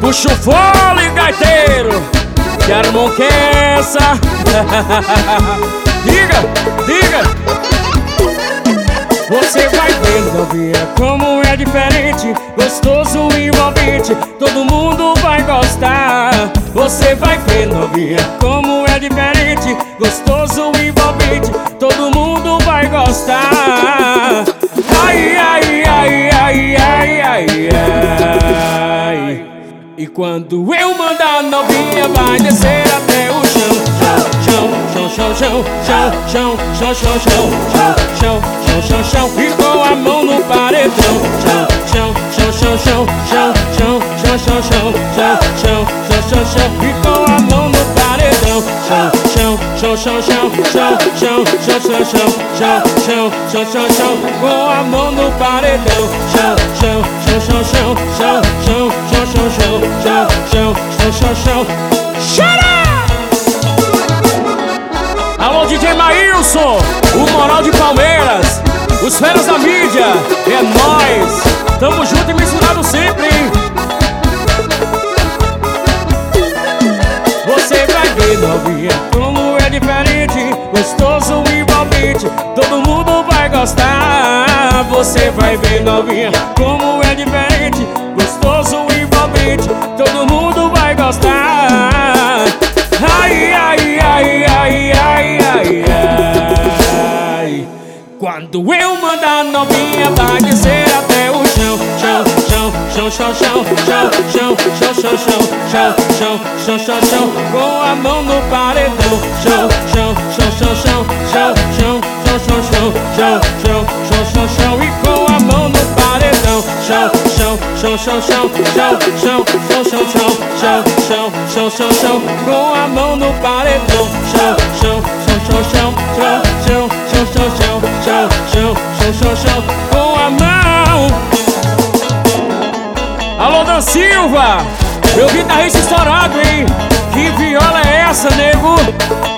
Puxa o fole, gaiteiro, que armão que é essa? Diga, diga. Você vai ver, novinha, como é diferente, gostoso e envolvente, todo mundo vai gostar. Você vai ver, novinha, como é diferente, gostoso e envolvente, todo mundo vai gostar. Ai, ai, ai, ai, ai, ai, ai. E quando eu mandar, novinha vai descer até o chão. Chão, chão, chão, chão, chão, chão, chão, chão, chão, chão, chão, chão, chão, e com a mão no paredão. Chão, chão, chão, chão, chão, chão, chão, chão, chão, chão, chão, chão, chão, chão, e com a mão no paredão. Chão, chão, chão, chão, chão, chão, chão, chão, chão, chão, chão, chão, chão, chão, com a mão no paredão. Chão, chão, chão, chão, chão, chão, chão, chão, chão, chão, chão, chão, chão, chão. Chora! Alô, DJ Maílson, o Moral de Palmeiras, os feras da mídia, é nóis, tamo junto e misturado sempre, hein? Você vai ver, novinha, como é diferente, gostoso e envolvente, todo mundo vai gostar. Você vai ver, novinha, como é diferente, gostoso e envolvente, todo mundo vai gostar. Ai, ai, ai, ai, ai, ai, ai. Quando eu mandar, novinha vai descer até o chão. Chão, chão, chão, chão, chão, chão, chão, chão, chão, chão, chão, chão, chão, chão, com a mão no paredão. Chão, chão, chão, chão, chão, chão, chão, chão, chão, chão, chão, chão, chão, chão, e com a mão no paredão. Chão, chão, chão, chão, chão, chão, chão, chão, chão, chão, chão, chão, chão, chão, com a mão no paredão. Chão, chão, chão, chão, chão, chão, chão, chão, chão, chão, chão, chão, chão, chão, com a mão. Alô, Dan Silva, meu guitarrista estourado, hein? Que viola é essa, nego?